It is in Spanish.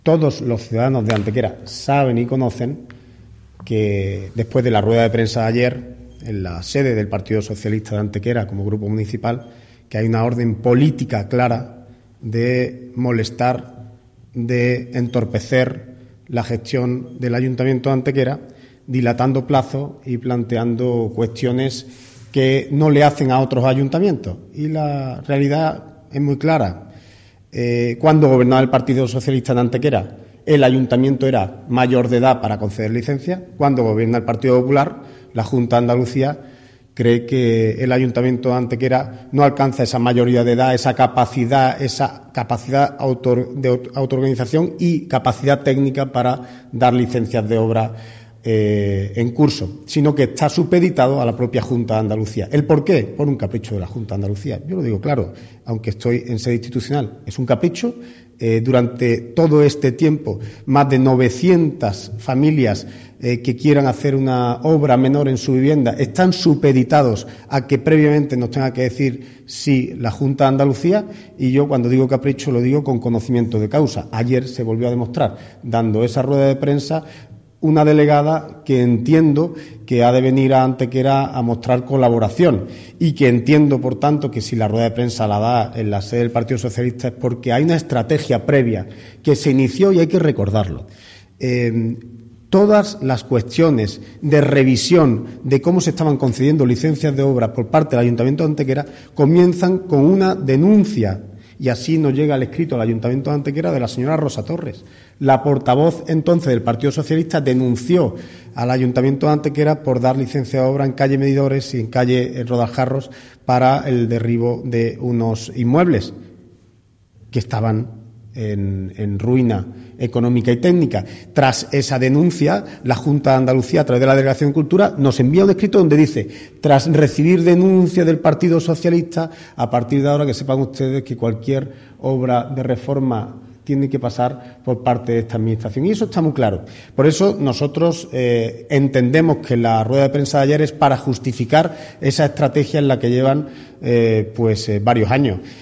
Todos los ciudadanos de Antequera saben y conocen que después de la rueda de prensa de ayer, en la sede del Partido Socialista de Antequera como grupo municipal, que hay una orden política clara de molestar, de entorpecer la gestión del Ayuntamiento de Antequera, dilatando plazos y planteando cuestiones que no le hacen a otros ayuntamientos. Y la realidad es muy clara. Cuando gobernaba el Partido Socialista de Antequera, el ayuntamiento era mayor de edad para conceder licencias. Cuando gobierna el Partido Popular, la Junta de Andalucía cree que el ayuntamiento de Antequera no alcanza esa mayoría de edad, esa capacidad de autoorganización y capacidad técnica para dar licencias de obra en curso, sino que está supeditado a la propia Junta de Andalucía. ¿El por qué? Por un capricho de la Junta de Andalucía. Yo lo digo claro, aunque estoy en sede institucional, es un capricho. Durante todo este tiempo, más de 900 familias que quieran hacer una obra menor en su vivienda están supeditados a que previamente nos tenga que decir sí la Junta de Andalucía, y yo cuando digo capricho lo digo con conocimiento de causa. Ayer se volvió a demostrar, dando esa rueda de prensa, una delegada que entiendo que ha de venir a Antequera a mostrar colaboración y que entiendo, por tanto, que si la rueda de prensa la da en la sede del Partido Socialista es porque hay una estrategia previa que se inició y hay que recordarlo. Todas las cuestiones de revisión de cómo se estaban concediendo licencias de obra por parte del Ayuntamiento de Antequera comienzan con una denuncia. Y así nos llega el escrito al Ayuntamiento de Antequera de la señora Rosa Torres. La portavoz entonces del Partido Socialista denunció al Ayuntamiento de Antequera por dar licencia de obra en calle Medidores y en calle Rodaljarros para el derribo de unos inmuebles que estaban en ruina económica y técnica. Tras esa denuncia, la Junta de Andalucía, a través de la Delegación de Cultura, nos envía un escrito donde dice: tras recibir denuncia del Partido Socialista, a partir de ahora que sepan ustedes que cualquier obra de reforma tiene que pasar por parte de esta Administración. Y eso está muy claro. Por eso nosotros entendemos que la rueda de prensa de ayer es para justificar esa estrategia en la que llevan varios años.